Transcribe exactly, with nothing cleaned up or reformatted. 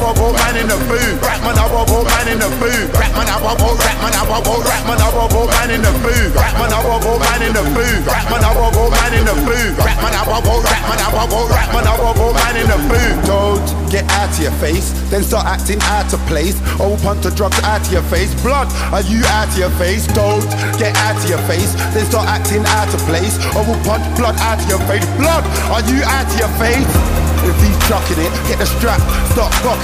about man in the booth. Rap man about man in the booth. Rap man about rap man about rap man about man in the booth. Rap man about man in the booth. Rap man about man in the booth. Rap man about rap man about rap man about man in the booth. Don't get out of your face, then start acting out of place. Old punt to drugs out of your face. Blood, are you out of your face? Don't get out of your face, then start acting out of place. Old punch blood out of your face. Blood, are you out of your face? If he's chucking it, get the strap, stop rocking